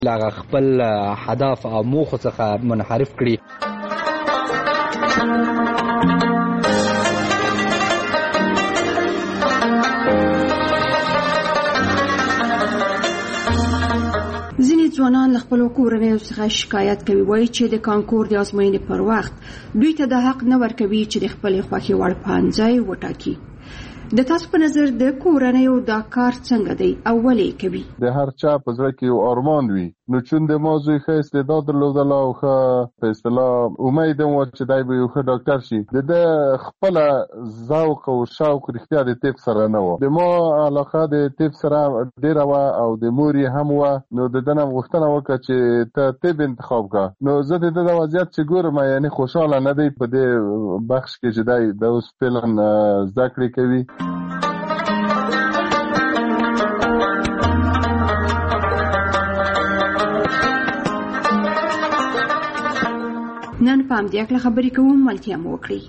لاغه خپل هدف او موخو څخه منحرف کړي. ځینې ځوانان له خپلو کورنیو څخه شکایت کوي، وایي چې د کانکور د ازموینې پر وخت دوی ته د حق نه ورکوي چې د خپلې خوښې وړ پوهنځی وټاکي. د تاسو په نظر د کورنیو دا کار څنګه دی او ولې کوي؟ د هر چا په زړه کې یو ارمان وي، نو چون د ما زوی ښه استعداد درلودله او ښه په اصطلاح امید هم وه چې دی به یو ښه ډاکټر شي. د ده خپله ذوق او شوق رښتیا د طب سره نه وه. د ما علاقه د طب سره ډېره وه او د مور یې هم وه، نو د ده نه غوښتنه وکړه چې ته طب انتخاب کړه. نو زه د ده د وضعیت چې ګورم یعنې خوشحاله نه دی په دې بخش کې چې دی د اوس فعلا زده کړې کوي. نن په همدې اړه خبرې کوم، ملتیا مو وکړئ.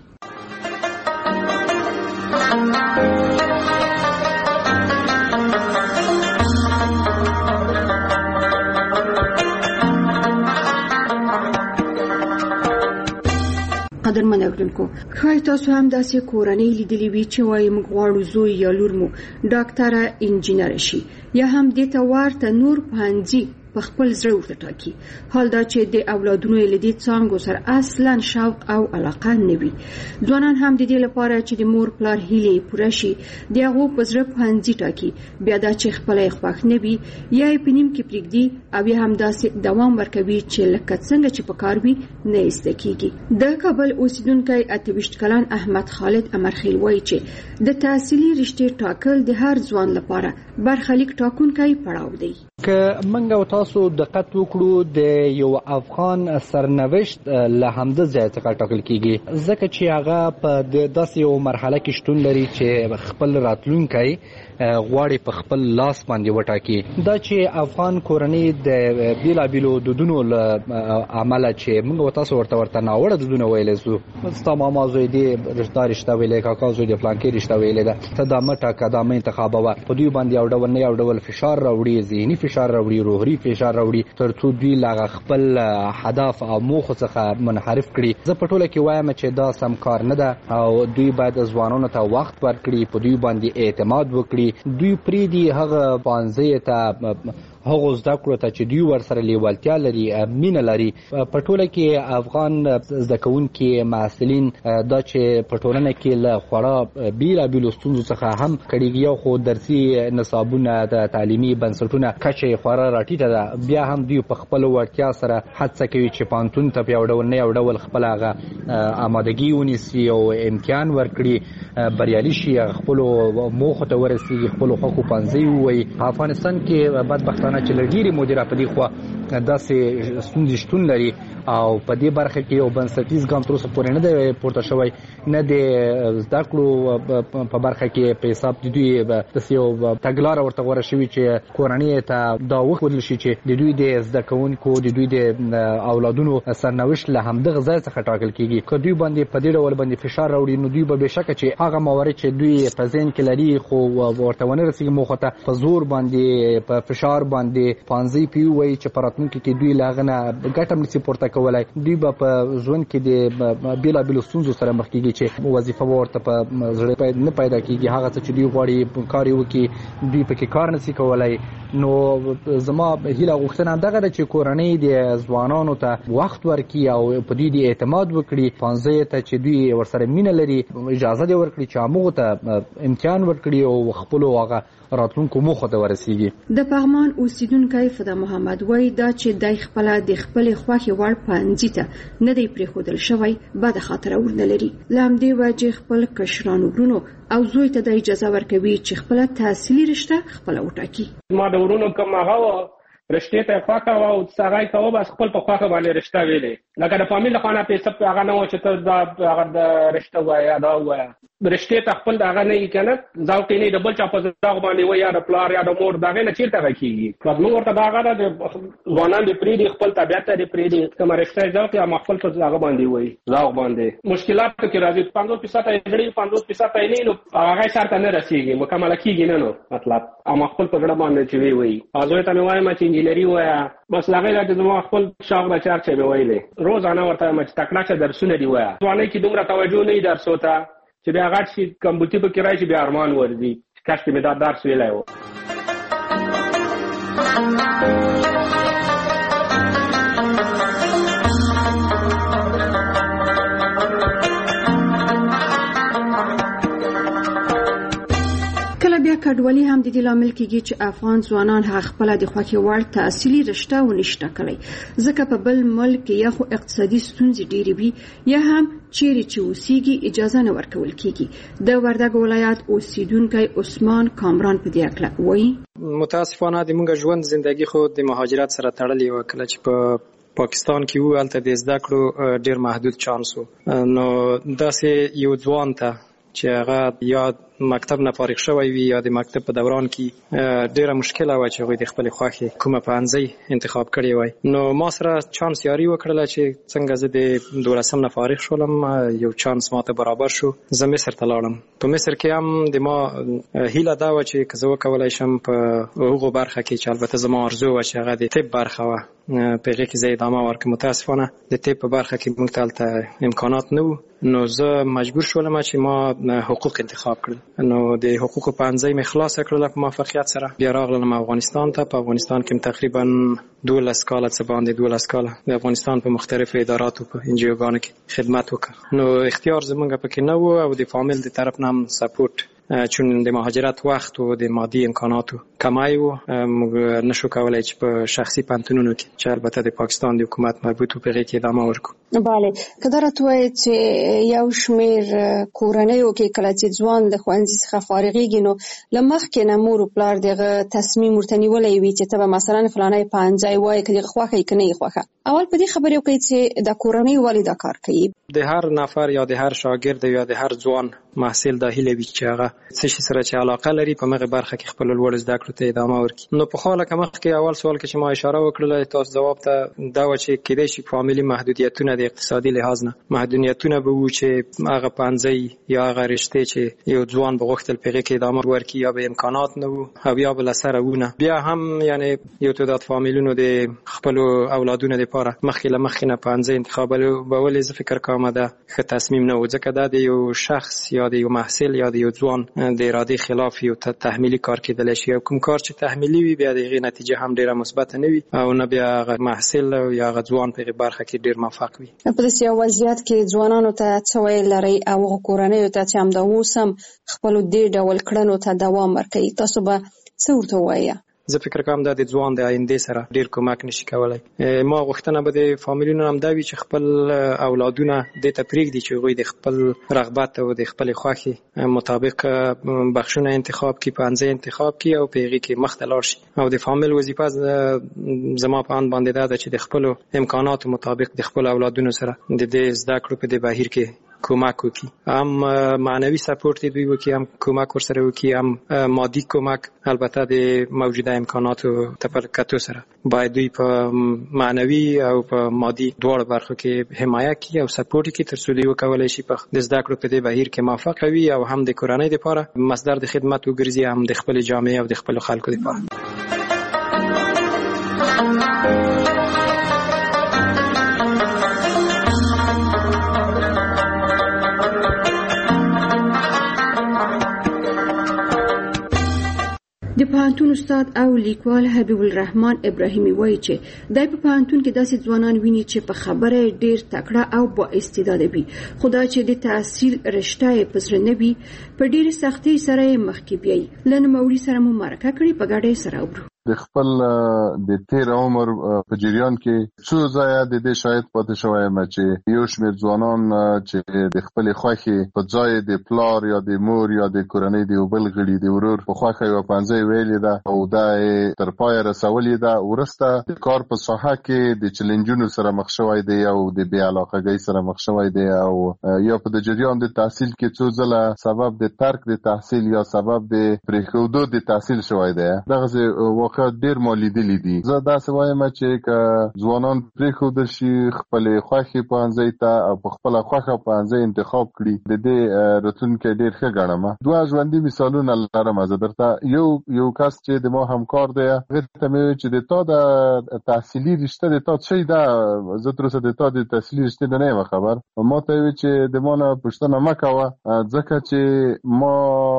قدرمن اوریدونکو، ښایي تاسو هم داسې کورنۍ لیدلې وي چې وایي موږ غواړو زوی یا لور مو ډاکټره انجینر شي یا هم دې ته ورته نور پوهنځي په خپل زړه ورته ټاکي. حال دا چې د اولادونو یې له دې څانګو سره اصلا شوق او علاقه نه وي. ځوانان هم د دې لپاره چې د مور پلار هیلې پوره شي د هغو په زړه پوهنځي ټاکي، بیا دا چې خپله یې خوښ نه وي یا یې په نیم کې پرېږدي او یا هم داسې دوام ورکوي چې لکه څنګه چې په کار وي نه یې زده کېږي. د کابل اوسیدونکی 28 کلن احمد خالد امرخیل وایي چې د تحصیلي رشتې ټاکل د هر ځوان لپاره برخلیک ټاکونکی پړاو دی. که موږ تاسو دقت وکړو د یو افغان سرنوشت له همده ځای څخه ټاکل کیږي، ځکه چې هغه په داسې یو مرحله کې شتون لري چې خپل راتلونکی غواړي په خپل لاس باندې وټاکي. دا چې افغان کورنۍ د بیلابیلو دودونو له عمله چې موږ تاسو ورته ناوړه دودونه ویلی سو، ستا ماما زوی دې دا رشته ویلی، کاکا زوی د پلانکې رشته ویلی ده، ته دا مه ټاکه، دا مه انتخابوه. په دوی باندې یو ډول نه یو ډول فشار راوړي، ذهني فشار راوړي، روحي فشار راوړي، تر څو دوی له خپل هدف او موخو څخه منحرف کړي. زه په ټوله کې وایم چې دا سم کار نه ده او دوی باید ځوانانو ته وخت ورکړي، په دوی باندې اعتماد وکړي، دوی پریدي هغه پوهنځي ته هغه زده کړو ته چې دوی ورسره لیوالتیا لري، مینه لري. په ټوله کې افغان زده کوونکي محصلین دا چې په ټولنه کې له خورا بیلابیلو ستونزو څخه هم کړيږي، یو خو درسي نصابونه د تعلیمي بنسټونه کچه خورا راټیټه ده، بیا هم دوی په خپل وړتیا سره هڅه کوي چې پانتون ته یو ډول نه یو ډول خپل هغه آمادګي ونیسي او امتحان ورکړي، بریالي شي، خپل موخو ته ورسیږي، خپل حقوق پنځي وي. افغانستان کې بدبختانه چې لګيري مدیره په دې خو داسې ستونزې شتون لري او په دې برخه کې یو بنسټیز ګام تر اوسه پورې نه دی پورته شوی، نه د زده کړو په برخه کې په حساب د دوی داسې یو تګلاره ورته غوره شوي چې کورنۍ ته دا وښودل شي چې د دوی د زده کوونکو د دوی د اولادونو سرنوشت له همدغه ځای څخه ټاکل کېږي. که دوی باندې په دې ډول باندې فشار راوړي نو دوی به بېشکه چې هغه موارد چې دوی په ذهن کې لري خو ورته ونه رسېږي موخو ته، په زور باندې په فشار باندې پوهنځي پې ووایي چې په راتلونکي کې دوی له هغه نه ګټه هم نشي پورته کولی. دوی به په ژوند کې د بېلابېلو ستونزو سره مخ کېږي چې وظیفه به ورته په زړه نه پیدا کېږي، هغه څه چې دوی غواړي کار یې وکړي دوی پکې کار نشي کولی. نو زما هیله غوښتنه همدغه ده چې کورنۍ د ځوانانو ته وخت ورکړي او په دوی د اعتماد وکړي، پوهنځیو ته چې دوی ورسره مینه لري اجازه دې ورکړي چې هغوی ته امتحان ورکړي او خپلو هغه راتلونکو موخو ته ورسیږي. د پغمان اوسیدونکی فدا محمد وایي دا چې دای خپله د خپلې خوښې وړ پوهنځي ته نه دی پرېښودل شوی بده خاطره ورنه لري. له همدې وجې خپل کشرانو ورونو او زوی ته د اجازه ورکوي چې خپله تحصیلي رشته خپله وټاکي. ما د ورونو کوم هغه رشتې ته خوښه وه او هغه یې کوه بس خپل په خوښه باندې رشته ویلې، لکه د فامیل له خوا نه پیسه هغه نه وه چې ته دا هغه د رشته ووایه دا ووایه، رشتې ته خپل دغه نه کنه ذوق نه د بل چا په ځای باندې وای یا د پلار یا د مور دغه نه چیرته کیږي خپل ورته دغه د ځوانان د پریدي خپل طبيعت د پریدي کوم رشتې ذوق یا خپل په ځای باندې وای ذوق باندې مشکلات کې راځي 50% یې 50% یې نه نو هغه شرط نه رسیږي مکمل کیږي نه نو مطلب اما خپل په ځای باندې چې وی ازوي ته وایم چې انجینری وای بس هغه د زما خپل شاغ د چارچې به ویلې روزانه ورته مچ تکړه چې درسونه دی وای ځواني کې دومره توجه نه درسو ته چې بیا غټ شي کمپیوټر په کې راشي بیا ارمان ورځي کاش کې مې دا درس ویلای و کډوالي هم د دې لامل کېږي چې افغان ځوانان هغه خپل د خوښي وړ تحصیلي رشته ونشته کړی ځکه په بل ملک یا خو اقتصادي ستونزې ډېرې وي یا هم چیرې چې اوسېږي اجازه نه ورکول کېږي د وردګ ولایت اوسیدونکی عثمان کامران په دې اړه وایي متاسفانه د موږ ژوند زندگی خو د مهاجرت سره تړلې و کله چې په پاکستان کې وو هلته د زده کړو ډېر محدود چانس و نو داسې یو ځوان ته چې هغه یا مکتب نه فارغ شوی وي یا د مکتب په دوران کې ډیره مشکله وه چې هغوی د خپلې خوښې کومه پوهنځۍ انتخاب کړې وای نو ما سره چانس یاري وکړله چې څنګه زه د 12 نه فارغ شولم یو چانس ماته برابر شو زه مصر ته لاړم په مصر کې هم د ما هیله دا وه چې که زه وکولی شم په هغو برخه کې چې البته زما ارزو وه چې هغه د طب برخه وه په هغې کې زه ادامه ورکړم متاسفانه د طب په برخه کې موږ ته هلته امکانات نه وو نو زه مجبور شولم چې ما حقوق انتخاب کړل نو د حقوقو پوهنځۍ مې خلاصه کړله په موفقیت سره بیا راغلم افغانستان ته په افغانستان کې تقریبا 12 کاله څه باندې 12 کاله د افغانستان په مختلفو اداراتو په انجیوګانو کې خدمت وکړ نو اختیار زمونږ پکې نه و او د فامیل د طرف نه هم سپورټ چون د مهاجرت وخت و د مادي امکاناتو کمای و موږ نشو کولای چې په شخصي پانتونونو کې چې البته د پاکستان د حکومت مربوط په هغې کې ادامه ورکړو بله که دا راته وایې چې یو شمېر کورنیو کې کله چې ځوان د ښوونځي څخه فارغېږي نو له مخکې نه مور و پلار دغه تصمیم ورته نیولی وي چې ته به مثلا فلانی پوهنځی وایې که دغه خوښه یې که نه یې خوښه اول په دې خبرې وکړئ چې د کورنۍ ولې دا کار کوي د هر نفر یا د هر شاګرد یا د هر ځوان محصل د هیله وي چې هغه څه شي سره چې علاقه لري په مغه برخه کې خپل لوړ زده کړو ته ادامه ورکړي نو په خاله کمخ کې اول سوال کې چې ما اشاره وکړله تاسو جواب ته دا و چې کېدای شي فامیلی محدودیتونه د اقتصادي لحاظ نه محدودیتونه به وو چې هغه پوهنځی یا هغه رشته چې یو ځوان به غوښتل په هغې کې ادامه ورکړي یا به امکانات نه وو او یا به له سره وونه بیا هم یعنی یو تعداد فامیلونو د خپلو اولادونو دپاره مخکې له مخکې نه پوهنځی انتخابولې زه فکر کوم دا ښه تصمیم نه و ځکه دا د یو شخص یا د یو محصل یا د یو ځوان د ارادې خلاف یو تحمیلي کار کېدلی شي او کوم کار چې تحمیلي وي بیا د هغې نتیجه هم ډېره مثبته نه وي او نه بیا هغه محصل او یا هغه ځوان په هغې برخه کې ډېر موفق وي په داسې یو وضعیت کې ځوانانو ته څه ویل لرئ او هغو کورنیو ته چې همدا اوس هم خپلو دې ډول کړنو ته دوام ورکوي تاسو به څه ورته ووایه زه فکر کوم دا د ځوان د آینده سره ډیر کومک نشي کولای ما غوښتنه به د فامیلونو هم دا وي چې خپل اولادونه دې ته پرېږدي چې هغوی د خپل رغبت او د خپلې خوښې مطابق بخشونه انتخاب کړي پوهنځی انتخاب کړي او په هغې کې مخ ته لاړ شي او د فامیل وظیفه زما په اند باندې دا ده چې د خپلو امکاناتو مطابق د خپلو اولادونو سره د دې زده کړو په دې بهیر کې کمک وکړي هم معنوي سپورت دوی وکړي هم کمک ورسره وکړي هم مادي کمک البته د موجوده امکاناتو ته په کتو سره باید دوی په معنوي او په مادي دواړو برخو کې حمایه کړي او سپورت کړي تر څو دوی وکولی شي په د زده کړو په دې بهیر کې موفق وي او هم د کورنۍ دپاره مصدر د خدمت وګرځي هم د خپلې جامعې او د خپلو خلکو دپاره د پوهنتون استاد او لیکوال حبیب الرحمن ابراهیمي وایي چې دای په پوهنتون کې داسې ځوانان ویني چې په خبره ډیر تکړه او با استعداده وي خو دا چې د تحصیل رشته یې په زړه نه وي په ډېرې سختۍ سره یې مخکې بیایي له نوموړي سره مو مرکه کړې په ګډه یې سره اورو د خپل د تیر عمر په جریان کې څو ځایه د دې شاهد پاتې شوی یم چې یو شمېر ځوانان چې د خپلې خوښې په ځای د پلار یا د مور یا د کورنۍ د یو بل غړي د ورور په خوښه یوه پنځۍ ویلې ده او دا یې تر پایه رسولې ده. وروسته د کار په ساحه کې د چلنجونو سره مخ شوی دی او د بې علاقګۍ سره مخ شوی دی او یا په د جریان د تحصیل کې څو ځله سبب د ترک د تحصیل یا سبب د پرېښودو د تحصیل شوی دی. دغسې واقعات ډېر ما لیدلي دي. زه داسې وایم چې که ځوانان پرېښودل شي خپلې خوښې پوهنځۍ ته او په خپله خوښه پوهنځۍ انتخاب کړي د دې راتلونکی ډېر ښه ګڼم. دوه ژوندي مثالونه لرم. زه درته یو کس چې د ما همکار دی هغې ته مې وویل چې د تا د تحصیلي رشته د تا څه ده؟ زه تر اوسه د تا د تحصیلي رشتې نه یم خبر. ما ته یې وویل چې د ما نه پوښتنه مه کوه ځکه چې ما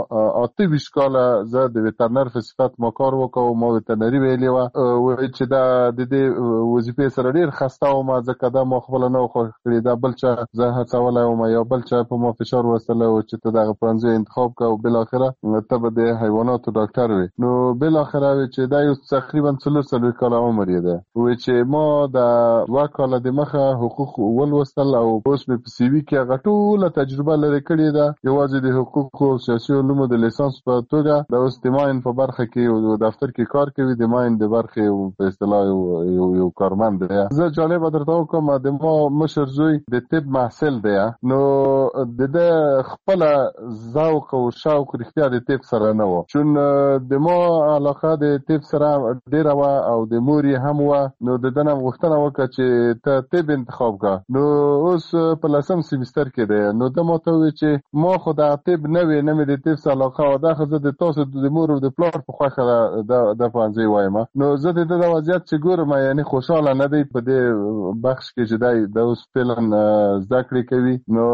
28 کاله زه د ویترنر په صفت ما کار وکړ. ما ویترنري ویلې وه وایي چې دا د دې وظیفې سره ډېر خسته وم ځکه دا ما خپله نه و خوښ کړې. دا بل چا زه هڅولی وم یا بل چا په ما فشار وستلی و چې ته دغه پوهنځی انتخاب کړه او بالاخره ته به د حیواناتو ډاکټر وې. نو بالاخره وایي چې دا یو تقریبا 4 کاله عمر یې دی. وایي چې ما د 2 کاله د مخه حقوق ولوستل او اوس مې په CV کې هغه ټوله تجربه لرې کړې ده یوازې د حقوقو او سیاسي علومو د لیسانس په توګه. دا اوس د ماین په برخه کې یو دفتر کې کار کوي. د ماین د برخې په اصطلاح یو کارمند دی. زه جالبه درته وکړم د ما مشر زوی د طب محصل دی. نو د ده خپله ذوق او شوق رښتیا د طب سره نه و چون د ما علاقه د طب سره ډېره وه او د مور یې هم وه. نو د ده نه غوښتنه وکړه چې ته طب انتخاب کړه. نو اوس په 10م سیمیستر کې دی. نو ده ما ته وویل چې ما خو د طب نه وې نه مې د طب سره علاقه وه. دا خو زه د تاسو د مور او د پلار په خوښه د پوهنځی وایم. نو زه د ده د وضعیت چې ګورم یعنې خوشحاله نه دی په دې بخش کې چې دی د اوس فعلا زده کړې کوي. نو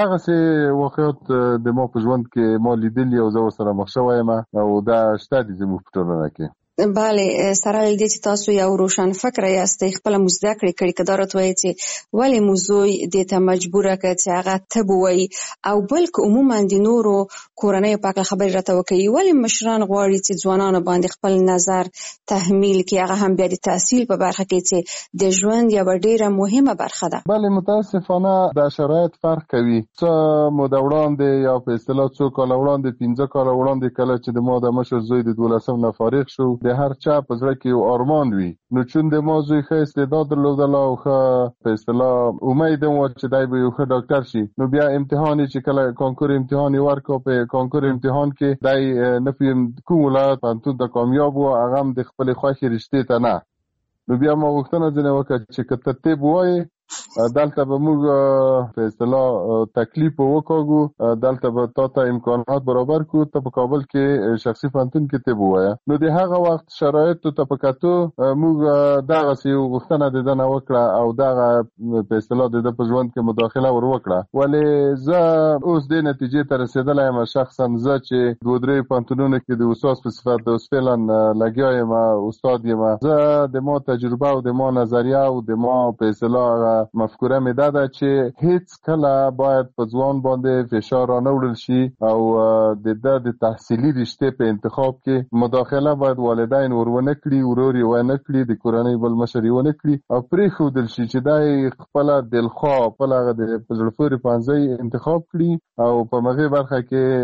دغسې واقعات د ما په ژوند کې ما لیدلي او زه ورسره مخ شوی یم او دا شته دي زموږ په ټولنه کې. بله سره له دې چې تاسو یو روشن فکره یاستئ خپله مو زده کړې کړي که دا راته وایي چې ولې مو زوی دې ته مجبوره کړه چې هغه طب ووایي او بل که عموما د نورو کورنیو په هکله خبرې راته وکړي ولې مشران غواړي چې ځوانانو باندې خپل نظر تحمیل کړي هغه هم بیا د تحصیل په برخه کې چې د ژوند یوه ډېره مهمه برخه ده. بله متاسفانه دا شرایط فرق کوي. څه موده وړاندې یا په اصطلاح څو کاله وړاندې 15 کاله وړاندې کله چې د ما د مشر زوی د 12 نه فارغ شو د هر چا په زړه کې یو ارمان وي. نو چون د ما زوی ښه استعداد درلودله او ښه په اصطلاح امید هم و چې دی به یو ښه ډاکټر شي. نو بیا امتحان چې کله کانکور امتحان یې ورکړ په کانکور امتحان کې دی نه پوهېږم کوم ولایت پوهنتون ته کامیاب و هغه هم د خپلې خوښې رشتې ته نه. نو بیا ما غوښتنه ځینې وکړه چې که ته طب ووایې دلته به موږ په اصطلاح تکلیف وکاږو دلته به تا ته امکانات برابر کړو ته په کابل کې شخصي پوهنتون کې طب ووایه. نو د هغه وخت شرایطو ته په کتو موږ دغسې یو غوښتنه د ده نه وکړه او دغه په اصطلاح د ده په ژوند کې مداخله ور وکړه. ولې زه اوس دې نتیجې ته رسېدلی یم شخصا زه چې 2-3 پوهنتونونو کې د استاد په صفت د اوس فعلا لګیا یم استاد یم. زه د ما تجربه او د ما نظریه او د ما په اصطلاح مفکوره مې دا ده چې هیڅ کله باید په ځوان باندې فشار رانه وړل شي او د ده د تحصیلي رشتې په انتخاب کې مداخله باید والدین ور ونه کړي ورور یې ونه کړي د کورنۍ بل مشر یې ونه کړي او پرېښودل شي چې دا یې خپله دلخوا خپل هغه د په زړه پورې پوهنځی انتخاب کړي او په هغې برخه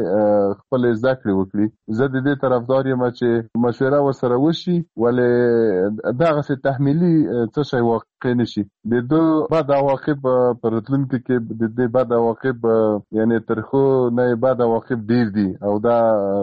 کې خپلې زده کړې وکړي. زه د دې طرفدار یم چې مشوره ورسره وشي ولې دغسې تحمیلي څه شی واقع نه شي. د دو بد عواقب په راتلونکي کې د دې بد عواقب یعنې ترخو نه بد عواقب ډېر دي او دا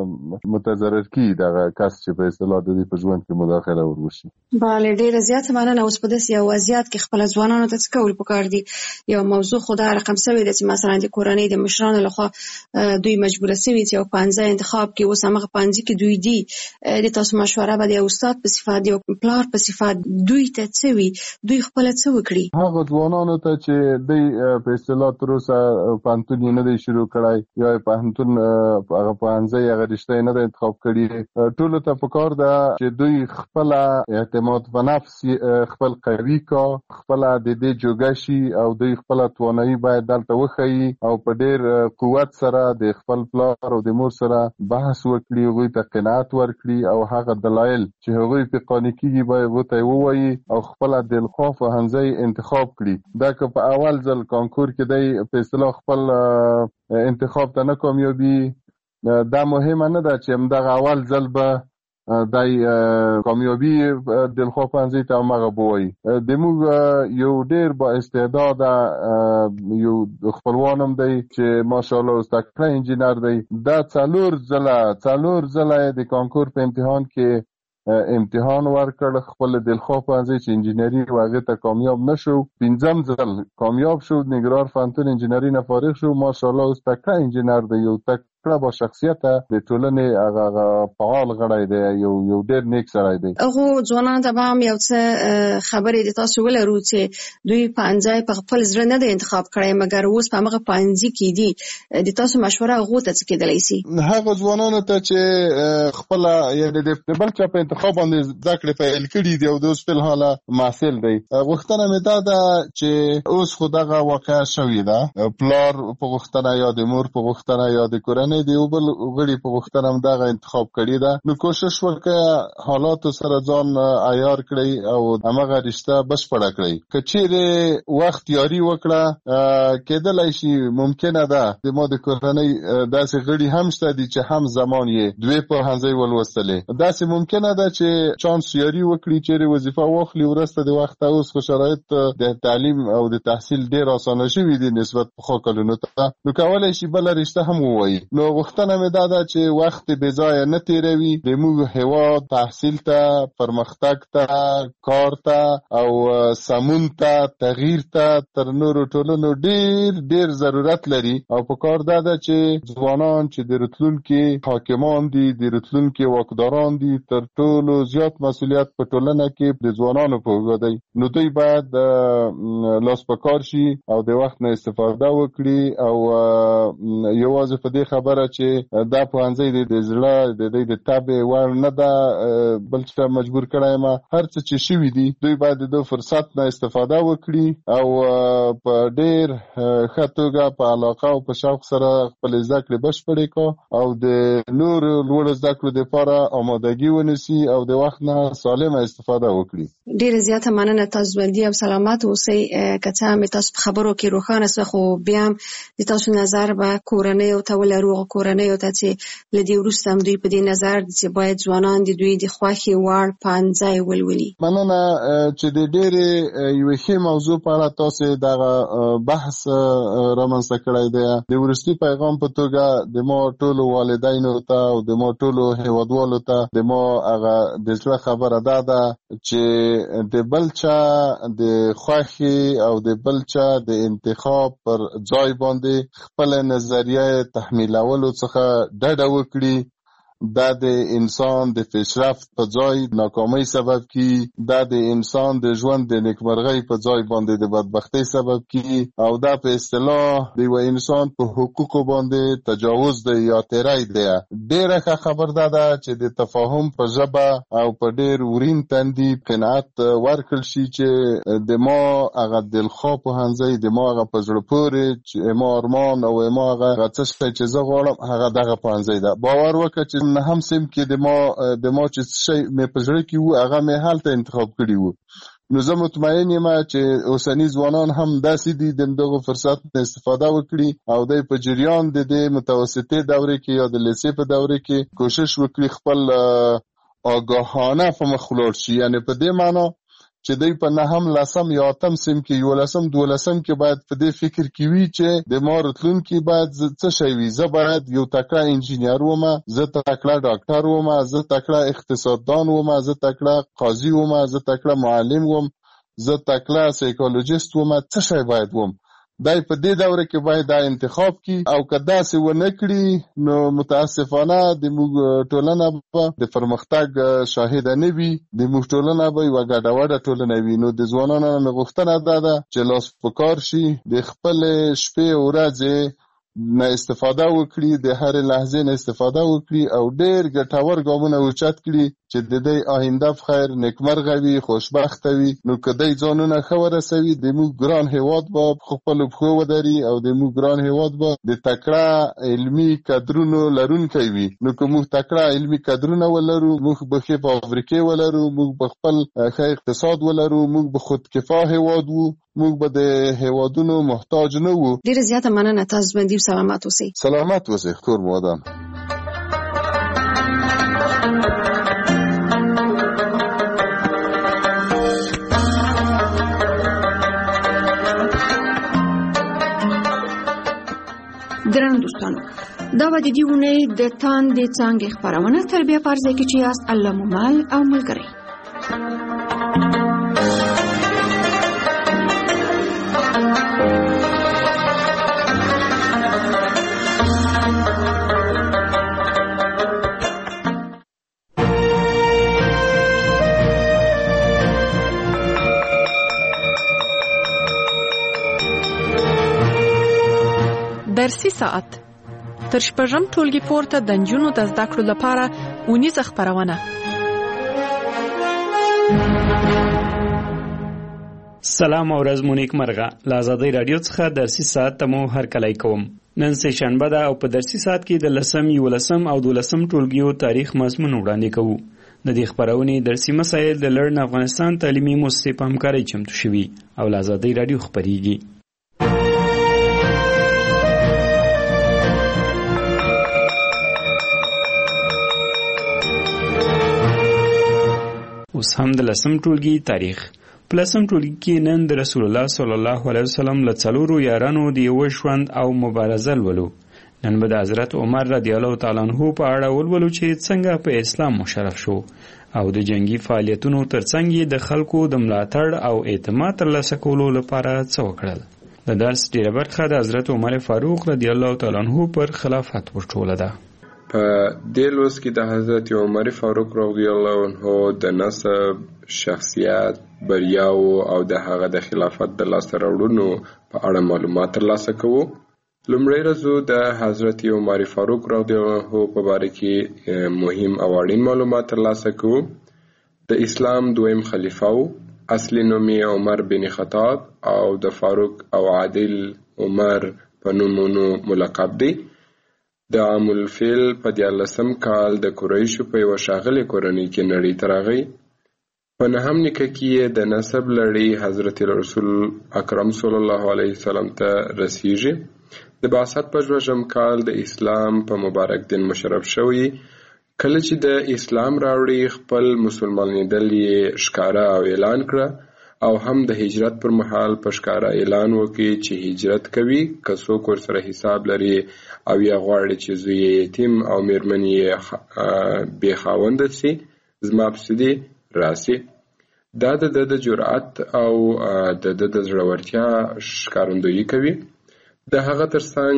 متضرر کیږي دغه کس چې په اصطلاح د دې په ژوند کې مداخله ور وشي. بله ډېره زیاته مننه. اوس په داسې یو وضعیت کې خپله ځوانانو ته څه کول پکار دي؟ یو موضوع خو دا رقم سوې ده چې مثلا د کورنۍ د مشرانو لخوا دوی مجبوره سوي چې یو پوهنځی انتخاب کړي. اوس همغه پوهنځي کې دوی دي د تاسو مشوره به د یو استاد په صفت د یو پلار په صفت دوی ته څه وي؟ دوی خپله څه وکړي؟ هغه ځوانان ځوانانو ته چې د په اصطلاح تر اوسه پوهنتون نه دی شروع کړی یا پوهنتون هغه پوهنځی هغه رشته نه دی انتخاب کړی، ټولو ته پکار ده چې دوی خپل اعتماد په نفس خپل قوي کا، خپل د دې جوګه شي او دوی خپل توانایي باید دلته وښيي او په ډېر قوت سره د خپل پلار او د مور سره بحث وکړي، هغوی ته قناعت ورکړي او هغه دلایل چې هغوی په قانع کېږي باید ورته ووایي او خپل دلخواه پوهنځی انتخاب کړي. دا که په اول ځل کانکور کې دی په اصطلاح خپل انتخاب ته نه کامیابي، دا مهمه نه ده چې همدغه اول ځل به دای کامیابی دلخواه پوهنځي ته همغه بوایي. زموږ یو ډېر با استعداده یو خپلوان هم دی چې ماشاءالله زده کړی انجینر دی، دا څلور ځله د کانکور په امتحان کې امتحان ورکړ، خپل دلخواه پوهنځي چې انجینري و هغې ته کامیاب نه شو، 5م ځل کامیاب شو، نګرهار پوهنتون انجینري نه فارغ شو، ماشاءالله اوس تکړه انجینر دی، یو تکړه با شخصیته د ټولنې هغه فعال غړی دی، یو ډېر نیک سړی دی. هغو ځوانانو ته به هم یو څه خبرې د تاسو ولرو چې دوی پوهنځی په خپل زړه نه دی انتخاب کړی مګر اوس په همغه پوهنځي کې دي، د تاسو مشوره هغو ته څه کېدلی سي؟ هغه ځوانانو ته چې خپله یعنې د بل چا په انتخاب باندې زده کړې پیل کړي دي او د اوس فلحال محصل دی، غوښتنه مې دا ده چې اوس خو دغه واقعه شوې ده، پلار په غوښتنه یا د مور په غوښتنه یا د کورنۍ د یو بل غړي په غوښتنه هم دغه انتخاب کړي ده، نو کوشش وکړه حالاتو سره ځان عیار کړئ او همغه رشته بشپړه کړئ. که چیرې وخت یاري وکړه کېدلی شي ممکنه ده د ما د کورنۍ داسې غړي هم شته دي چې هم زمان یې 2 پوهنځي ولوستلې، داسې ممکنه ده چې چانس یاري وکړي چیرې وظیفه واخلي وروسته د وخته. اوس خو شرایط د تعلیم او د تحصیل ډېر اسانه شوي دي نسبت پخوا کلونو ته، نو کولی شي بله رشته هم ووایي. نو غوښتنه مې دا ده چې وخت بې ځایه نه تېروي، زموږ هېواد تحصیل ته، پرمختګ ته، کار ته او سمون ته، تغییر ته تر نورو ټولنو ډېر ضرورت لري او په کار دا ده چې ځوانان چې د راتلونکي حاکمان دي، د راتلونکي واکداران دي، تر ټولو زیات مسؤلیت په ټولنه کې د ځوانانو په اوږه دی، نو دوی باید لاس په کار شي او د وخت نه استفاده وکړي او یوازې په دې خبره چې دا پوهنځی د زړه د دې د طبع وړ نه ده بل څه مجبور کړی یم، هر څه چې شوي دي دوی باید د فرصت نه استفاده وکړي او په ډېر ښه توګه په علاقه او په شوق سره خپل زده کړې بشپړې کړو او د نورو لوړو زده کړو دپاره آمادګي ونیسي او د وخت نه سالمه استفاده وکړي. ډېره زیاته مننه، تاسو ژوندي او سلامت اوسئ. که څه هم تاسو په خبرو کې روښانه شوه خو بیا هم د تاسو نظر به کورنیو ته ولرو، کورنیو ته چې له دې وروسته هم دوی په دې نظر دي چې باید ځوانان د دوی د خوښې وړ پوهنځی ولولي. مننه چې د ډېرې یوې ښې موضوع په اړه تاسې دغه بحث رامنځته کړی دی. د وروستي پیغام په توګه د ما ټولو والدینو ته او د ما ټولو هیوادوالو ته د ما هغه د زړه خبره دا ده چې د بل چا د خوښې او د بل چا د انتخاب پر ځای باندې خپل نظریه تحمیلولو څخه ډډه وکړي. دا د انسان د پیشرفت په ځای ناکامۍ سبب کی، دا د انسان د ژوند د نیکمرغۍ په ځای باندې د بدبختۍ سبب کی او دا په اصطلاح د یو انسان په حقوقو باندې تجاوز دی یا تیری دی. ډیره ښه خبر ده چې د تفاهم په ژبه او په ډیر ورین تندي قناعت ورکړل شي چې د ما هغه دلخواه پوهنځی د ما هغه په زړه پورې چې ما ارمان او ما هغه څه چې زه غواړم هغه دغه پوهنځی ده. باور وکړه چې نه هم سیم کې د ما چې شی مې په زړه کې وو هغه مې هلته انتخاب کړي وو. نو زه مطمئن یم چې اوسني ځوانان هم داسې دي د دغه فرصت نه استفاده وکړي او د په جریان د متوسطې دورې کې یا د لیسې په دورې کې کوشش وکړي خپل آگاهانه په مخ ولاړ شي. یعنی په دې معنی چې دوی په 9م 10م یا 8م سیم کې 11م 12م کې باید په دې فکر کې وي چې د ما راتلونکي باید څه شی وي. زه باید یو تکړه انجینر وم، زه تکړه ډاکټر وم، زه تکړه اقتصاددان وم، زه تکړه قاضي وم، زه تکړه معلم وم، زه تکړه سایکولوژیست وم، څه شی باید وم. دای په دې دوره کې باید دا انتخاب کی او که داسې ونه کړي نو متاسفانه د موږ ټولنه به د پرمختګ شاهده نه وي، د موږ ټولنه به یوه ګډوډه ټولنه وي. نو د ځوانانو نه غوښتنه دا ده چې لاس په کار شي، د خپل شپې او ورځې نه استفاده وکړي، د هرې لحظې نه استفاده وکړي او ډېر ګټور ګامونه اوچت کړي چې د دې آینده په خیر نیکمرغه وي، خوشبخته وي. نو که دی ځانونه ښه ورسوي، د موږ ګران هېواد به په خپلو پښو ودري او د موږ ګران هېواد به د تکړه علمي کدرونو لرونکی وي. نو که موږ تکړه علمي کدرونه ولرو، موږ به ښې فابریکې ولرو، موږ به خپل ښه اقتصاد ولرو، موږ به خودکفا هېواد وو، موږ به د هېوادونو محتاج نه وو. ډېره زیاته مننه، تاسو ژوندي او سلامت اوسئ. سلامت اوسئ کور مو ودان. درنو دوستانو، دا به د دې اونۍ د تاندې څانګې خپرونه تر بیا په ارزه کې چې یاست الله مو مل او ملګری. درسي ساعت تر شپږم ټولګي پورته د نجونو د زده کړو لپاره اونیزه خپرونه. سلام او ورځ مو نیکمرغه. له ازادۍ راډیو څخه درسي ساعت ته مو هرکلی کوم. نن سه شنبه ده او په درسي ساعت کې د 10، 11 او 12 ټولګیو تاریخ مضمون وړاندې کوو. د دې خپرونې درسي مسایل د لړن افغانستان تعلیمي مؤسسې په همکارۍ چمتو شوي او له ازادۍ راډیو خپریږي. اوس هم د 10 ټولګي تاریخ. په 10 ټولګي کې نن د رسول الله صلی الله علیه وسلم له 4 یارانو د یو ژوند او مبارزه ولولو. نن به د حضرت عمر رضی الله تعالی عنہ په اړه ولولو چې څنګه په اسلام مشرف شو او د جنگي فعالیتونو ترڅنګ د خلکو د ملاتړ او اعتماد ترلاسه کولو لپاره څه وکړل. د درس ډیره برخه د حضرت عمر فاروق رضی الله تعالی عنہ پر خلافت ورټوله ده. په دې لوست کې د حضرت عمر فاروق رضی الله عنه د نسب، شخصیت، بریاو او د هغه د خلافت د لاسته راوړنو په اړه معلومات ترلاسه کوو. لومړی رزو د حضرت عمر فاروق رضی الله عنه په باره کې مهم او اړین معلومات ترلاسه کوو. د اسلام دویم خلیفه و، اصلي نوم یې عمر بن خطاب او د فاروق او عادل عمر په نومونو ملقب دی. د عام الفیل په 14 کال د قریشو په یوه ښاغلې کورنۍ کې نړۍ ته راغی. په 9 نیکه کې د نسب لړۍ حضرت رسول اکرم صلی الله علیه وسلم ته رسیږي. د بعثت په 2 کال د اسلام په مبارک دین مشرف شوی. کله چې د اسلام راوړي خپل مسلمانېدل یې ښکاره او اعلان کړه او هم د هجرت پر مهال په ښکاره اعلان وکړي چې هجرت کوي، که څوک ورسره حساب لري او یا غواړي چې زوی یتیم او میرمن یې بې خاونده سي، زما پسې دې راسي. دا د جرأت او د زړورتیا ښکارندویي کوي. د هغه ترڅنګ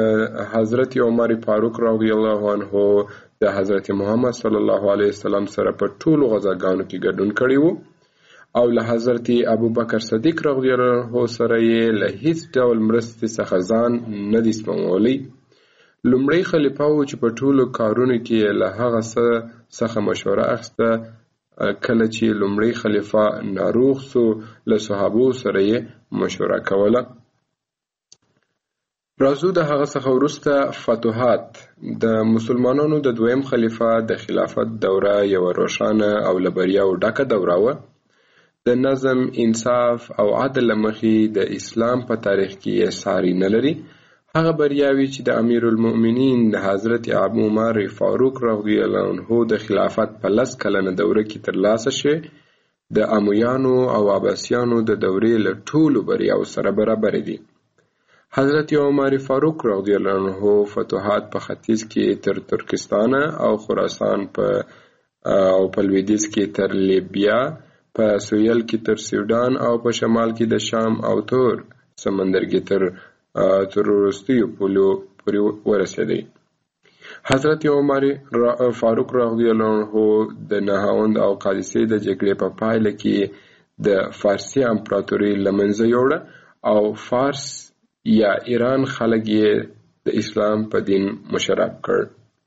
حضرت عمر فاروق رضی الله عنه د حضرت محمد صلی الله علیه وسلم سره په ټولو غزاګانو کې ګډون کړی وو او له حضرت ابوبکر صدیق رضی الله عنه سره یې له هیڅ ډول مرستې څخه ځان نه دی سپمولی. لومړی خلیفه و چې په ټولو کارونو کې له هغه څخه مشوره اخیسته. کله چې لومړی خلیفه ناروغ سو، له صحابو سره یې مشوره کوله. راځو د هغه څخه وروسته فتوحات. د مسلمانانو د دویم خلیفه د خلافت دوره یو روښانه او له بریاو ډکه دوره وه. د نظم، انصاف او عدل له مخې د اسلام په تاریخ کې یې ساری نه لري. هغه بریاوي چې د امیر المؤمنین د حضرت ابو عمر فاروق رضی الله عنه د خلافت په 10 کلنه دوره کې ترلاسه شوې، د امویانو او عباسیانو د دورې له ټولو بریاو سره برابر دي. حضرت عمر فاروق رضی الله عنه فتوحات په ختیځ کې تر ترکستان او خراسان او په لویدیځ کې تر لیبیا، په سویل کې تر سوډان او په شمال کې د شام او تور سمندرګي تر وروستیو پولو پورې ورسېدی. حضرت عمر فاروق رضی الله عنه د نهاوند او قادسیې د جګړې په پایله کې د فارسي امپراتوري له منځه یوړه او فارس یا ایران خلک یې د اسلام په دین مشرف کړ.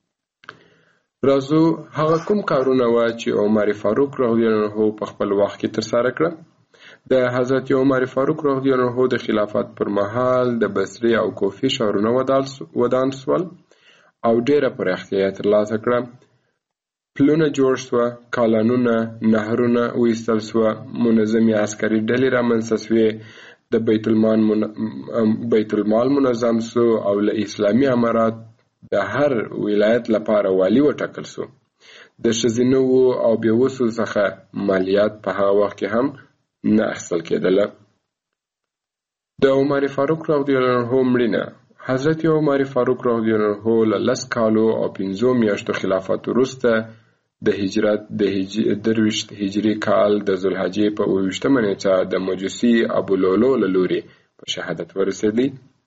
راځو هغه کوم کارونه وه چې عمر فاروق رضی الله عنه په خپل وخت کې ترسره کړه. د حضرت عمر فاروق رضی الله عنه د خلافت پر مهال د بصرې او کوفې ښارونه ودان سول او ډیره پراختیا ترلاسه کړه. پلونه جوړ سوه، کالانونه، نهرونه وایستل سوه، منظمې عسکري ډلې رامنځته سوې، د بیت المال منظم سو او له اسلامي امارات د هر ولایت لپاره والی وټاکل سو. د ښځینه او بېوسو څخه مالیات په هغه وخت کې هم نه اخیستل کېدله. د عمر فاروق رضی الله عنه مړینه. حضرت عمر فاروق رضی الله عنه له 10 کالو او 5 میاشتو خلافت وروسته د هجرت د 23 هجري کال د ذوالحجې په 28مه نیټه د مجوسي ابولولو له لوري په شهادت ورسېدی.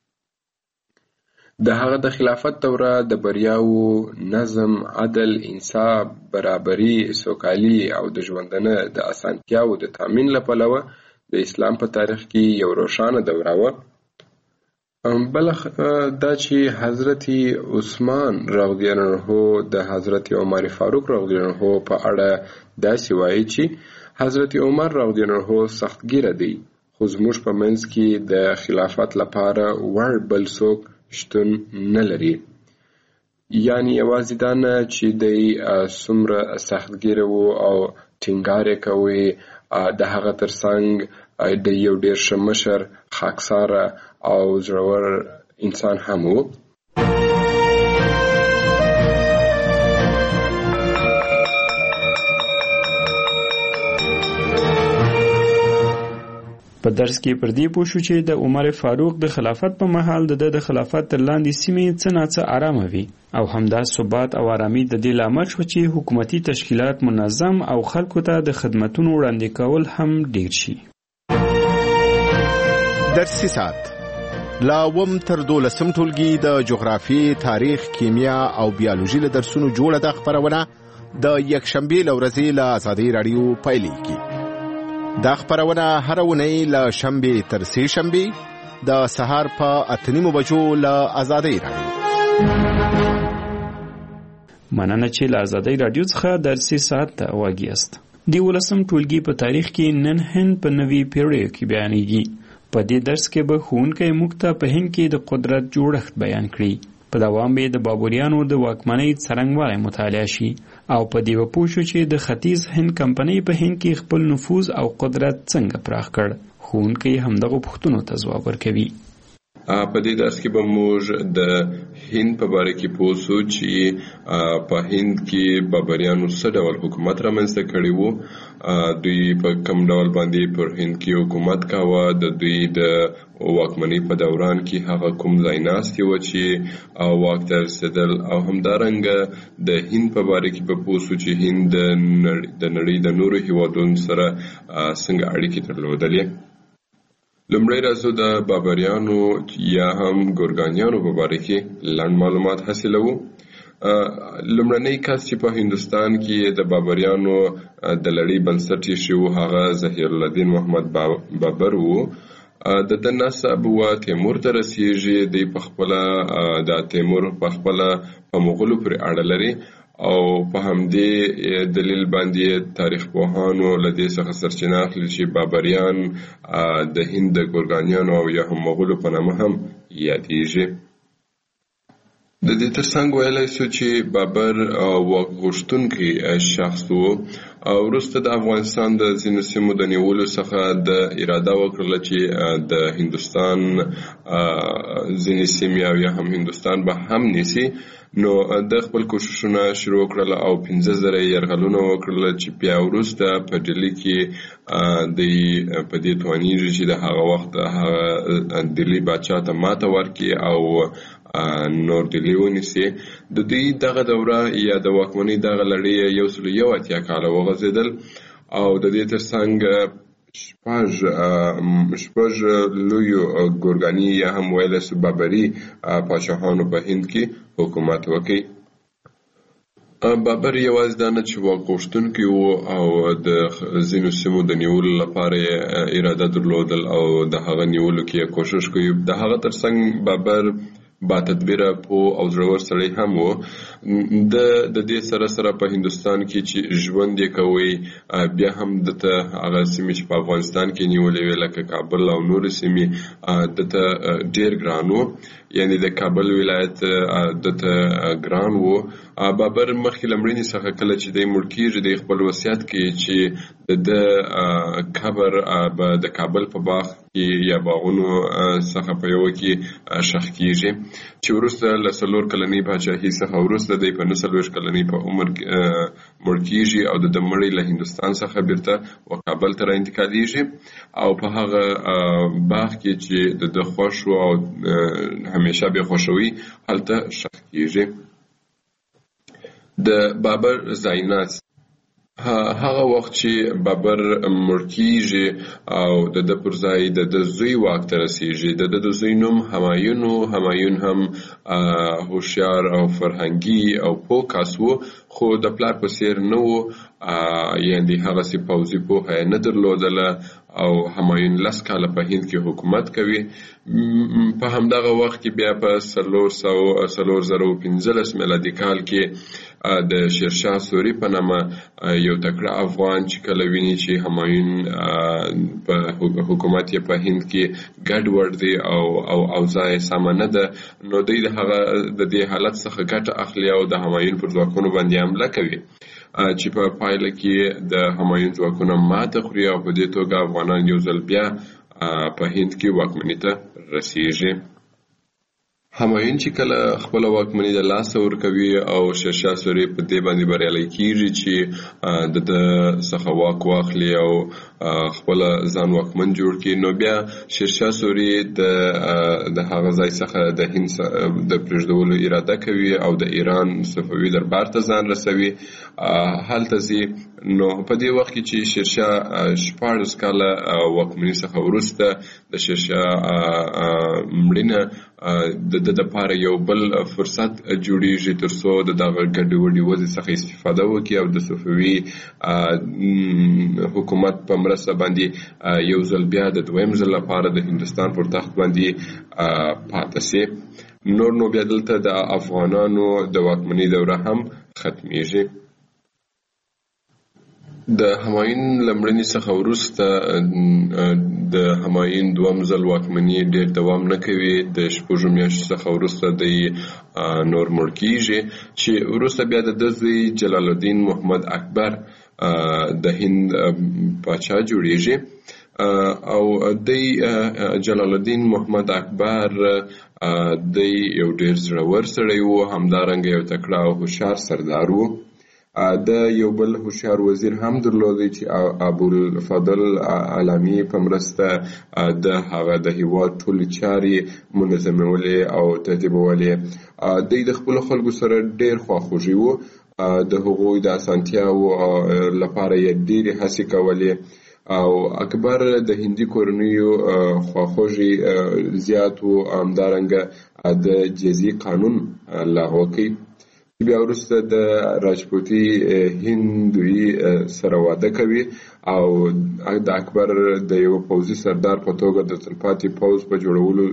د هغه د خلافت دوره د بریاوو، نظم، عدل، انصاف، برابري، سوکالي او د ژوندانه د اسانتیاوو د تامین له پلوه د اسلام په تاریخ کې یو روښانه دوره وه. بل دا چې حضرت عثمان رضی الله عنه د حضرت عمر فاروق رضی الله عنه په اړه داسې وایي چې حضرت عمر رضی الله عنه سختګیره دی، خو زموږ په منځ کې د خلافت لپاره وړ بل څوک شتون نه لري. یعنی یوازې دا نه چې دی څومره سختګیره و او ټینګار یې کوي، د هغه ترڅنګ د یو ډېر ښه مشر، خاکساره او زړور انسان هم و. په درس کې پر دې پوه شو چې د عمر فاروق د خلافت په مهال د خلافت تر لاندې سیمې څه ناڅه آرامه وي او همدا ثبات او آرامي د دې لامل شو چې حکومتي تشکیلات منظم او خلکو ته د خدمتونو وړاندې کول هم ډیر شي. درسي ساعت لا وم تر 12 ټولګي د جغرافي، تاریخ، کیمیا او بیولوژي له درسونو جوړه د خبرونه د یکشنبه لورځي له آزادۍ رادیو پایلیږي. دا خبرونه هر اونۍ له شنبه تر سه شنبه د سهار په 8:30 بجو له آزادۍ رادیو. مننه چې له آزادۍ رادیو څخه درسي ساعت ته واګیاست. دی 12 ټولګي په تاریخ کې نن هند په نوي پیړیو کې بیانېږي. په دې درس کې به ښوونکی موږ ته په هند کې د قدرت جوړښت بیان کړي. په دوام به د بابریانو د واکمنۍ څرنګوالی مطالعه شي او په دې به پوه شو چې د ختیځ هند کمپنۍ په هند کې خپل نفوذ او قدرت څنګه پراخ کړ. ښوونکی همدغو پوښتنو ته ځواب ورکوي. په دې درس کې به موږ د هند په باره کې پوه شو چې په هند کې بابریانو څه ډول حکومت رامنځته کړی وو، دوی په کوم ډول باندې پر هند کې حکومت کاوه، د دوی د واکمنۍ په دوران کې هغه کوم ځای ناستې وه چې واک ته رسېدل، او همدارنګه د هند په باره کې به پوه شو چې هند د نړۍ د نورو هیوادونو سره څنګه اړیکې درلودلې. لومړی راځو د بابریانو یا هم ګورګانیانو په باره کې لنډ معلومات حاصلوو. لومړنی کس چې په هندوستان کې د بابریانو د لړۍ بنسټ ایښی و هغه ظهیرالدین محمد بابر و. د ده نسب و تیمور ته رسیږي. دی پخپله د تیمور پخپله په مغولو پورې اړه لري او په همدې دلیل باندې تاریخ پوهانو له دې څخه سرچینه اخلي چې بابریان د هند د ګورګانیانو او یا هم مغولو په نامه هم یادېږي. د دې ترڅنګ ویلی سو چې بابر واک غوښتونکی شخص و او وروسته د افغانستان د ځینو سیمو د نیولو څخه د اراده وکړله چې د هندوستان ځینې سیمې او یا هم هندوستان به هم نیسي. نو د خپل کوششونه شروع کړل او 15,000 یرغلونه وکړل چې بیا وروسته په ډیلي کې د په دې توانیږي چې د هغه وخت هغه ډیلي باچا ته ماته ورکړي او نور ډیلي ونیسي. د دې دغه دوره یا د واکمنۍ دغه لړۍ 181 کاله وغځېدل او د دې ترڅنګ شپږ لویو ګورګاني یا هم ویلی سو بابري پاچاهانو په هند کې حکومت وکړي. بابر یوازې دا نه چې واک غوښتونکی و او د ځینو سیمو د نیولو لپاره اراده درلودل او د هغه نیولو کې یې کوشش کوي. د هغه ترڅنګ بابر با تدبیره پوه او زړور سړی هم و. د دې سره په هندوستان کې چې ژوند یې کوي بیا هم دته هغه سیمې چې په افغانستان کې نیولې وې لکه کابل او نورې سیمې دته ډېر ګران و، یعنی د کابل ولایت دته ګران و. بابر مخکې له مړینې څخه کله چې دی مړ کېږي د خپل وصیت کې چې د قبر به د کابل په باغ کې یا باغونو څخه په یوه کې ښخ کېږي، چې وروسته له 4 کلنۍ پاچاهۍ څخه وروسته دی په 49 کلنۍ په عمر مړ کېږي او د مړی له هندوستان څخه بیرته و کابل ته را انتقالېږي او په هغه باغ کې چې د خوښ و او همیشه بې خوښوي هلته ښخ کېږي. د بابر ځایناست هغه وخت چې بابر مړ کېږي او د پر ځای د زوی واک ته رسېږي. د زوی نوم همایون و. همایون هم هوښیار او فرهنګي او پوه کس و، خو د پلار په څېر نه و، یعنې هغسې پوځي پوهه یې نه درلودله او همایون 10 کاله په هند کې حکومت کوي. په همدغه وخت کې بیا په 415 میلادي کال کې د شیرشاه سوري په نامه یو تکړه افغان چې کله ویني چې همایون په حکومت یې په هند کې ګډوډ دی او اوضاع یې سمه نه ده، نو دوی د هغه د دې حالت څخه ګټه اخلي او د همایون پر ځواکونو باندې حمله کوي، چې په پایله کې د همایون ځواکونه ماته خوري او په دې توګه افغانان یو ځل بیا په هند کې واکمنۍ ته رسېږي. همایون چې کله خپل واکمنۍ د لاسه ورکوي او شیرشاه سوري په دې باندې بریالی کېږي چې د څخه واک واخلي او خپل ځان واکمن جوړ کړي، نو بیا شیرشاه سوري د هغه ځای څخه د هند د پرېږدولو اراده کوي او د ایران صفوي دربار ته ځان رسوي. هلته ځي. نو په دې وخت کې چې شیرشاه 14 کاله واکمنۍ څخه وروسته د شیرشاه مړینه د لپاره یو بل فرصت جوړیږي ترڅو د دغه ګډوډې وضع څخه استفاده وکړي او د صفوي حکومت په مرسته باندې یو ځل بیا د دویم ځل لپاره د هندوستان پر تخت باندې پاتې شي. نور نو بیا دلته د افغانانو د واکمنۍ دوره هم ختمیږي. د همایون له مړینې څخه وروسته د همایون دویم ځل واکمني ډېر دوام نه کوي. د 6 میاشتو څخه وروسته دی نور مړ کېږي، چې وروسته بیا د زوی جلال الدین محمد اکبر د هند پاچا جوړیږي او دی جلال الدین محمد اکبر دی یو ډېر زړور سړی و، همدارنګه یو تکړه او هوښیار سردار و. د یو بل هوښیار وزیر هم درلودی چې ابوالفضل علامي په مرسته د هغه د هیواد ټولې چارې منظمولې او ترتیبولې. دوی د خپلو خلکو سره ډېر خواخوږي و، د هغوی د اسانتیاوو لپاره یې ډېرې هڅې کولې او اکبر د هندي کورنیو خواخوږي زیات و. همدارنګه د جزیې قانون لغوه کوي. بیا وروسته د راجپوتي هندوی سره واده کوي او د اکبر د یو پوځي سردار په توګه د تلپاتې پوځ په جوړولو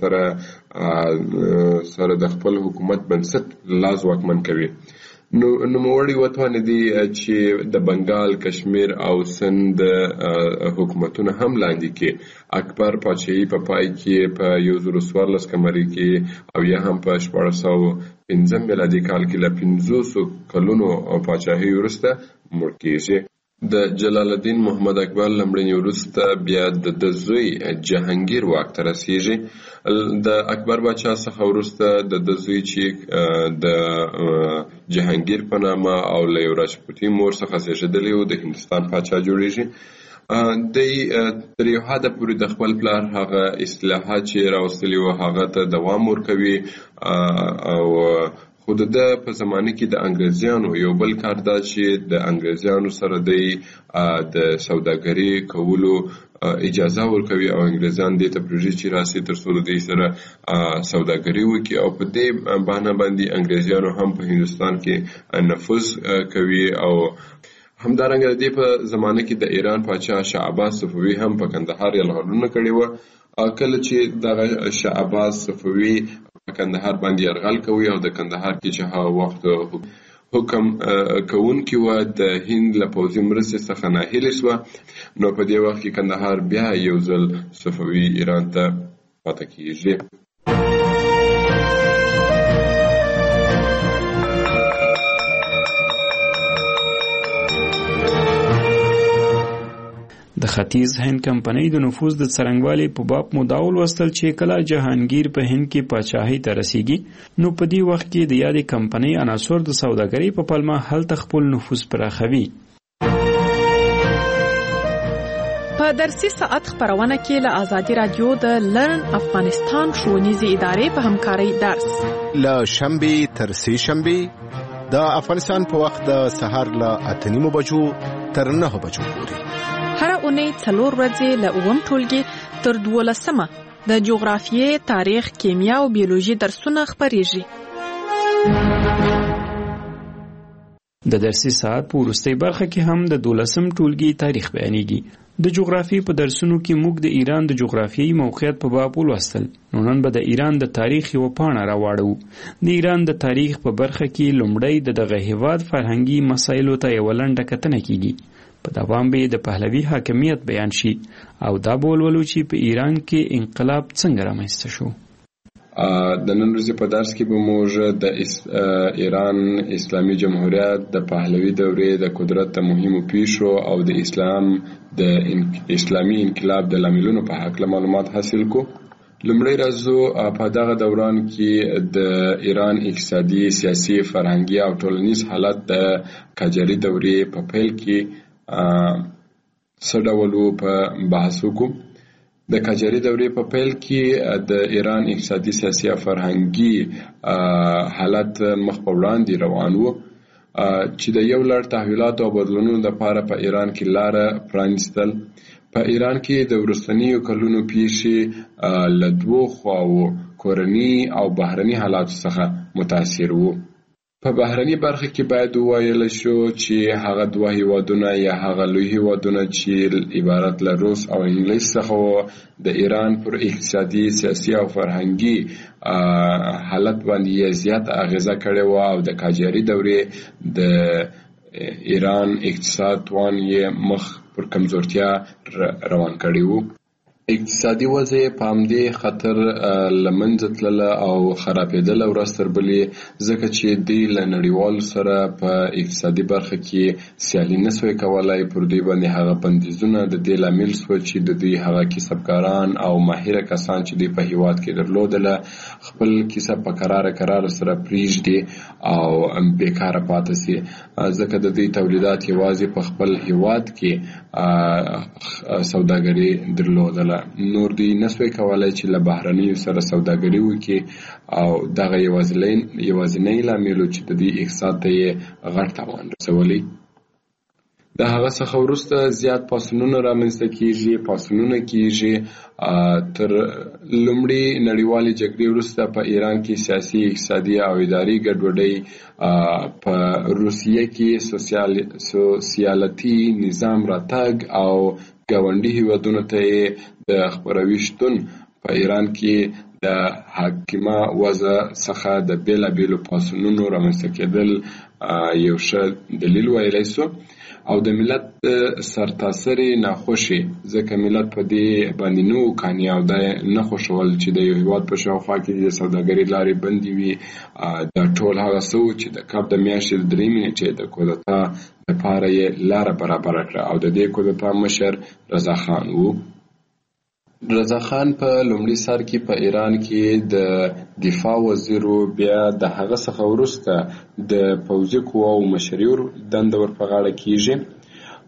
سره د خپل حکومت بنسټ لاس واکمن کوي. نوموړي وتوانېدي چې د بنګال، کشمیر او سند حکومتونه هم لاندې کړي. اکبر پاچاهي په پای کې په 1014 قمري کې او یا هم په 1405 میلادي کال کې له 500 کلونو پاچاهي وروسته مړ کېږي. د جلال الدین محمد اکبر له مړینې وروسته بیا د زوی جهانګیر واک ته رسېږي. د اکبر باچا څخه وروسته د زوی چې د جهانګیر په نامه او له یو راجپوتي مور څخه زېږېدلی و د هندوستان پاچا جوړیږي. دی تر یو حده پورې د خپل پلار هغه اصلاحات چې راوستلي و هغه ته دوام ورکوي او خو د په زمانه کې د انګریزانو یو بل کار دا چې د انګریزانو سره د سوداګري کولو اجازه ورکوي او انګریزان دې ته پرېږدي چې راسي تر څو د دې سره سوداګري وکړي او په دې بهانه باندې انګریزانو هم په هندوستان کې نفوذ کوي. او همدارنګه د دې په زمانه کې د ایران پاچا شاه عباس صفوي هم په کندهار یرغلونه کړي وو. کله چې دغه شاه عباس صفوي په کندهار باندې یرغل کوي او د کندهار کې چې هغه وخت حکم کوونکی و د هند له پوځي مرستې څخه ناهیلې شوه، نو په دې وخت کې کندهار بیا یو ځل صفوي ایران ته پاتې کیږي. د ختیځ هند کمپنۍ د نفوذ د څرنګوالي په باب مو دا ولوستل چې کله جهانګیر په هند کې پاچاهۍ ته رسیږي نو په دې وخت کې د یادې کمپنۍ عناصر د سوداګرۍ په پلمه هلته خپل نفوذ پراخوي. په درسي ساعت خبرونه کې له آزادي رادیو د لرن افغانستان ښوونیزې ادارې په همکارۍ درس له شنبې تر سې شنبې د افغانستان په وخت د سهار له 8:30 بجو تر 9 بجو پورې هر اونۍ 4 ورځې له 9 ټولګي تر 12 د جغرافیې، تاریخ، کیمیا او بیولوژي درسونه خبرېږي. د درسي ساعت په وروستۍ برخه کې هم د 12 ټولګي تاریخ بیانېږي. د جغرافیې په درسونو کې موږ د ایران د جغرافیایي موقعیت په باب ولوستل. نو نن به د ایران د تاریخ یو پاڼه راواړو. د ایران د تاریخ په برخه کې لومړی دغه هیواد فرهنګي مسایلو ته یو لنډه کتنه کیږي. په دوام به د پهلوي حاکمیت بیان شي او دا بولولو چې په ایران کې انقلاب څنګه رامنځته شو. د نن ورځې په درس کې به موږ د ایران اسلامي جمهوریت د پهلوي دورې د قدرت د مهمو پیښو او د اسلامي انقلاب د لاملونو په هکله معلومات حاصل کو. لومړی راځو په دغه دوران کې د ایران اقتصادي، سیاسي، فرهنګي او ټولنیز حالت د قاجاري دورې په پیل کې څه ډول په بحث وکړو. د قاجاري دورې په پیل کې د ایران اقتصادي، سیاسي او فرهنګي حالت مخ په وړاندې روان و چې د یو لړ تحولاتو او بدلونونو لپاره په ایران کې لاره پرانیستل. په ایران کې د وروستنیو کلونو پیښې له دوو خواوو کورني او بهرني حالاتو څخه متاثر وو. په بهرني برخه کې باید وویل شو چې هغه دوه هیوادونه یا هغه لوی هیوادونه چې عبارت له روس او انګلیس څخه وو د ایران پر اقتصادي، سیاسي او فرهنګي حالت باندې زیات اغیزه کړې وه او د قاجاري دورې د ایران اقتصاد توان یې مخ پر کمزورتیا روان کړی وو. اقتصادي وضع په همدې خطر له منځه تلله او خرابېدله ورځ تر بلې، ځکه چې دوی له نړیوالو سره په اقتصادي برخه کې سیالي نه سوی کولی. پر دوی باندې هغه بندیزونه د دې لامل سوه چې د دوی هغه کسبګاران او ماهره کسان چې دوی په هیواد کې درلودله خپل کسب په قراره سره پرېږدي او بیکاره پاتې سي، ځکه د دوی تولیدات یوازې په خپل هیواد کې سوداګري درلودله. نور دوی نسوی کولای چې له بهرنیو سره سوداګري وکړي او دغه یوازینی لامل چې د دې اقتصاد ته یې غټ تاوان رسولی. د هغه څخه وروسته زیات پاڅونونه رامنځته کیږي. تر لومړۍ نړیوالې جګړې وروسته په ایران کې سیاسي، اقتصادي او اداري ګډوډۍ، په روسیه کې سوسیالتي نظام راتګ او ګاونډي هیوادونو ته د خپروي شتون په ایران کې د حاکمه وضع څخه د بیلابیلو پاڅونونو رامنځته کېدل یو ښه دلیل ویلی سو او د ملت سرتاسري ناخوشي، ځکه ملت په دې باندې نو کاني او د نه خوشول چې د یو هیواد په شاوخوا کې د سوداګرۍ لارې بندې وي. دا ټول هغه څه و چې د کال د میاشتې د 3 نیټې د کودتا لپاره یې لاره برابره کړه او د دې کودتا مشر رضا خان و. رضا خان په لومړي سر کې په ایران کې د دفاع وزیر و، بیا د هغه څخه وروسته د پوځي قواو مشري دنده ور په غاړه کیږي.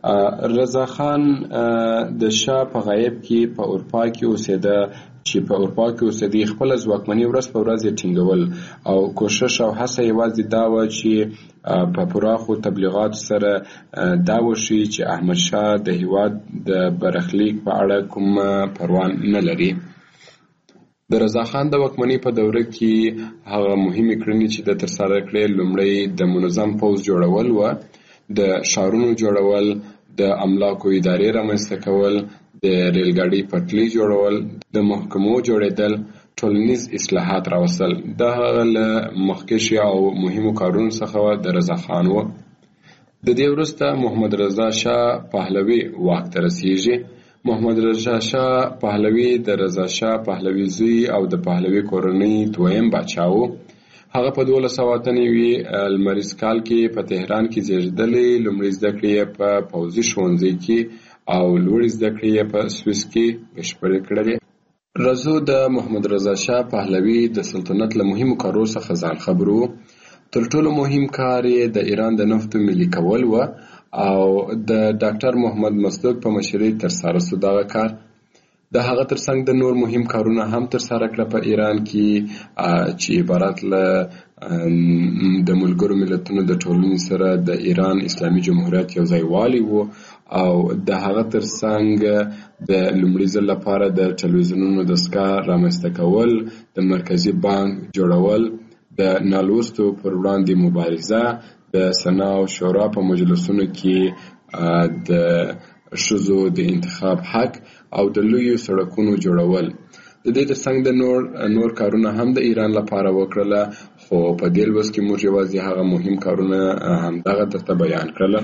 رضا خان د شاه په غایب کې په اروپا کې اوسېده، چې په اروپا کې اوسېدی، خپل ځواکمني ورځ په ورځ یې ټینګول او کوشش او هڅه یوازې دا و چې په پراخو تبلیغاتو سره دا وشي چې احمد شاه د هیواد د برخلیک په اړه کوم پروا نه لري. د رضا خان د واکمنۍ په دوره کې هغه مهمې کړنې چې د ترسره کړې، لومړی د منظم پوځ جوړول و، د ښارونو جوړول، د املاکو ادارې رامنځته کول، د ریلګاډي پټلۍ جوړول، د محکمو جوړېدل، ټولنیز اصلاحات راوستل. دا له مخکښ او مهمو کارونو څخه د رضا خان و. د دې وروسته محمد رضا شاه پهلوي واک ته رسیږي. محمد رضا شاه پهلوي د رضا شاه پهلوي زوی او د پهلوي کورنۍ دویم باچا و. هغه په 1298 لمریز کال کې په تهران کې زیږېدلی. لومړۍ زده کړې یې په پوځي ښوونځي کې او لوړې زده کړې یې په سویس کې بشپړې کړلې. رضا د محمد رضا شاه پهلوي د سلطنت له مهمو کارو څخه ځان خبر و. تر ټولو مهم کار یې د ایران د نفتو ملي کول و او د ډاکټر محمد مصدوق په مشرۍ ترسره شو دغه کار. د هغه ترڅنګ د نور مهم کارونه هم ترسره کړه په ایران کې، چې عبارت له د ملګرو ملتونو د ټولنې سره د ایران اسلامي جمهوریت یو ځای والی وو او د هغه ترڅنګ د لومړي ځل لپاره د ټلویزیونونو دستګاه رامنځته کول، د مرکزي بانک جوړول، د نالوستو پر وړاندې مبارزه، د سنا او شورا په مجلسونو کې د ښځو د انتخاب حق او د لویو سړکونو جوړول. د دې ترڅنګ د نور کارونه هم د ایران لپاره وکړله، خو په دې لوست کې موږ یوازې هغه مهم کارونه همدغه درته بیان کړله.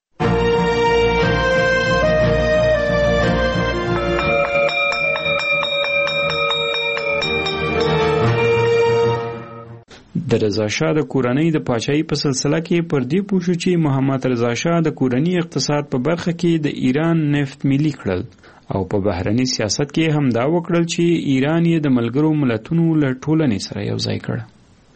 د رضا شاه د کورنۍ د پاچاهۍ په سلسله کې پر دې پوه شو چې محمد رضا شاه د کورنۍ اقتصاد په برخه کې د ایران نفت ملي کړل او په بهرني سیاست کې هم دا وکړل چې ایران یې د ملګرو ملتونو له ټولنې سره یو ځای کړ.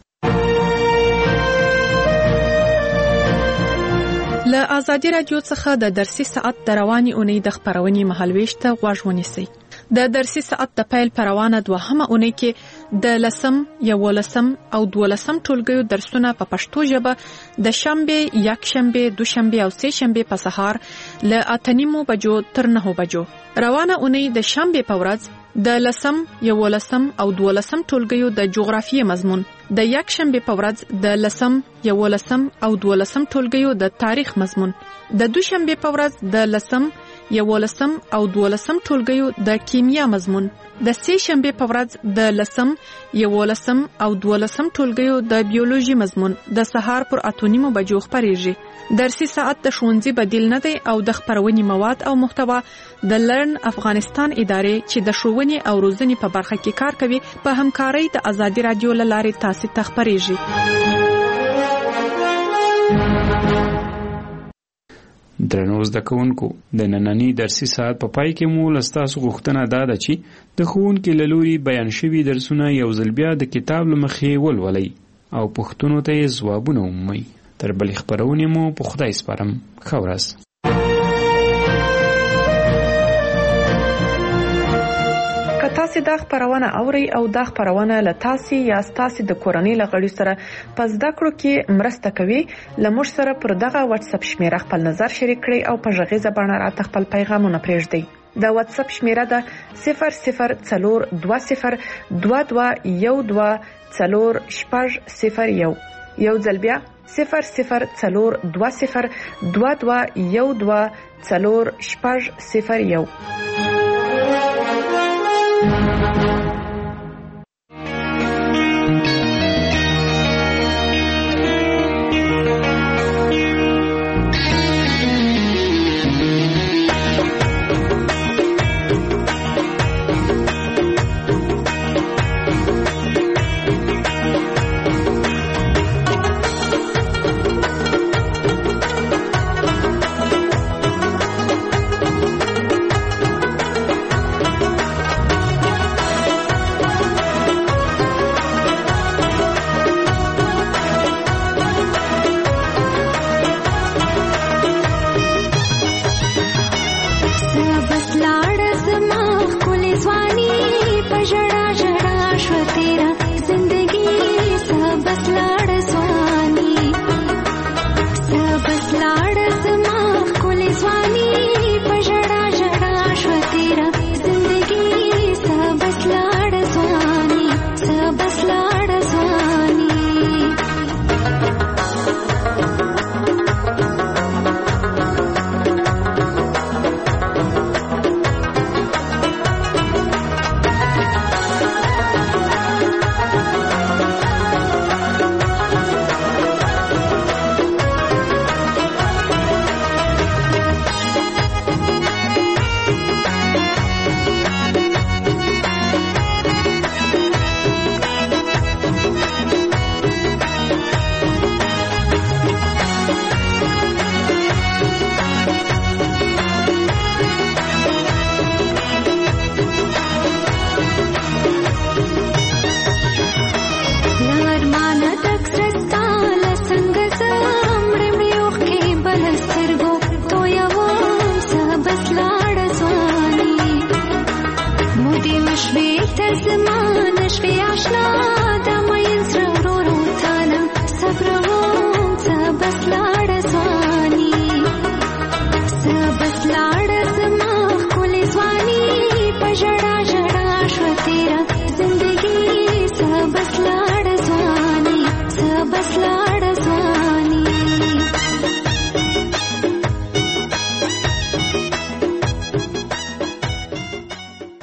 له آزادي راډیو څخه د درسي ساعت د رواني اونۍ د خپرونې مهالويش ته غوږ ونیسئ. د درسي ساعت د پیل پر روانه دوهمه اونۍ کې د 10 11 او 12 ټولګیو درسونه په پښتو ژبه د شنبه، یکشنبه، دوشنبه او سه شنبه په سهار له 8:30 بجو تر 9 بجو. روانه اونۍ د شنبه په ورځ د 10 11 او 12 ټولګیو د جغرافیې مضمون، د یکشنبه په ورځ د 10 11 او 12 ټولګیو د تاریخ مضمون، د دوشنبه په ورځ د 10 11 او 12 ټولګیو د کیمیا مضمون، د سه شنبه په ورځ د 10 11 او 12 ټولګیو د بیولوژي مضمون د سهار پر 8:30 بجو خپریږي. درسي ساعت د ښوونځي بدیل نه دی او د خپرونې مواد او محتوا د لرن افغانستان ادارې چې د ښوونې او روزنې په برخه کې کار کوي په همکارۍ د آزادي راډیو له لارې تاسو ته خپریږي. درنو زده کوونکو، د نننی درسي ساعت په پای کې مو له ستاسو غوښتنه دا ده چې د ښوونکي له لوري بیان شوي درسونه یو ځل بیا د کتاب له مخې ولولئ او پوښتنو ته یې ځوابونه ومومئ. تر بلې خپرونې مو په خدای سپارم. ښه ورځ. که تاسو دا خبرونه اورئ او دا خبرونه له تاسو یا تاسو د کورنۍ له غړي سره په زده کړو کې مرسته کوي، له موږ سره پر دغه واتس اپ شمیره خپل نظر شریک کړئ او په غږیزه بڼه راته خپل پیغامونه پرېږدئ. د واتس اپ شمیره ده 004212144001. یو ځل بیا 004212144001. ځواني په ژړا ژړا شو تیرا زندگی سبس لاړ ځواني سبس لاړ زما کول ځواني په ژړا ژړا شو تیرا زندگی سبس لاړ ځواني سبس لاړ ځواني زمان شوي عشنا دا ما ينسر رو رو تانا صبر وهم تبس لا